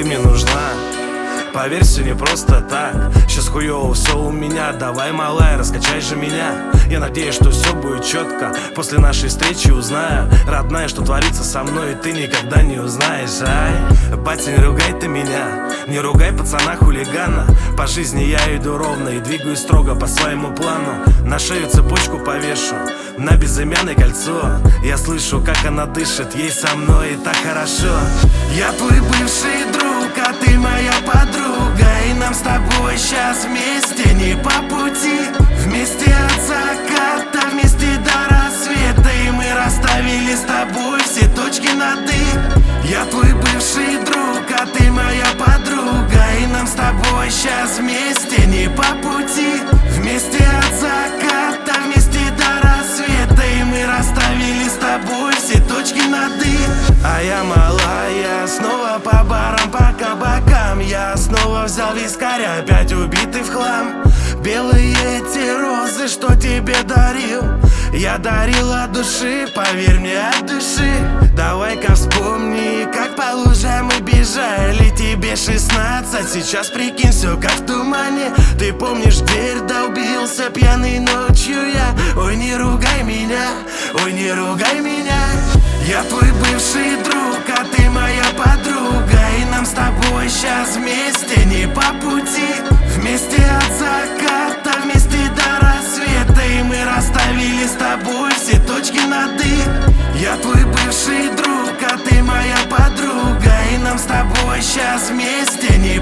ты мне нужна. Поверь, все не просто так. Сейчас хуёво все у меня. Давай, малая, раскачай же меня. Я надеюсь, что все будет четко. После нашей встречи узнаю, родная, что творится со мной, и ты никогда не узнаешь. Ай, батя, не ругай ты меня, не ругай пацана-хулигана. По жизни я иду ровно и двигаюсь строго по своему плану. На шею цепочку повешу, на безымянное кольцо. Я слышу, как она дышит, ей со мной и так хорошо. Я твой бывший друг, а ты моя подруга. И нам с тобой сейчас вместе не по пути. Вместе от заката, вместе до рассвета. И мы расставили с тобой все точки над «и». Я твой бывший друг, а ты моя подруга. И нам с тобой сейчас вместе не по пути. Вместе от заката, вместе до рассвета. И мы расставили с тобой все точки над «и». А я малая, снова по барам, по кабакам. Я снова взял вискаря, опять убитый в хлам. Белые эти розы, что тебе дарил, я дарил от души, поверь мне, от души. Давай-ка вспомни, как по лужам мы бежали. Тебе 16, сейчас прикинь, все как в тумане. Ты помнишь, дверь долбился пьяный ночью я. Ой, не ругай меня, ой, не ругай меня. Я твой бывший друг, а ты моя подруга. И нам с тобой сейчас вместе не по пути. Вместе от заката, вместе до рассвета. И мы расставили с тобой все точки над «и». Я твой бывший друг, а ты моя подруга. И нам с тобой сейчас вместе не